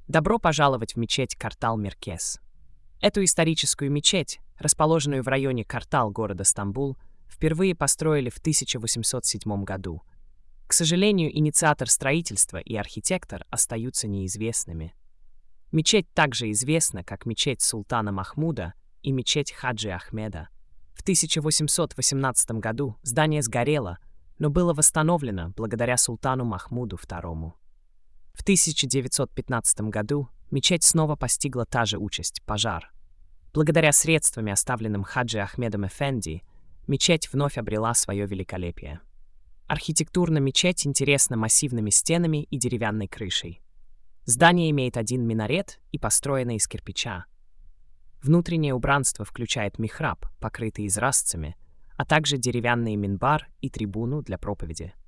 Добро пожаловать в мечеть Картал-Меркез. Эту историческую мечеть, расположенную в районе Картал города Стамбул, впервые построили в 1807 году. К сожалению, инициатор строительства и архитектор остаются неизвестными. Мечеть также известна как мечеть Султана Махмуда и мечеть Хаджи Ахмеда. В 1818 году здание сгорело, но было восстановлено благодаря султану Махмуду II. В 1915 году мечеть снова постигла та же участь — пожар. Благодаря средствам, оставленным Хаджи Ахмедом Эфенди, мечеть вновь обрела свое великолепие. Архитектурно мечеть интересна массивными стенами и деревянной крышей. Здание имеет один минарет и построено из кирпича. Внутреннее убранство включает михраб, покрытый изразцами, а также деревянный минбар и трибуну для проповеди.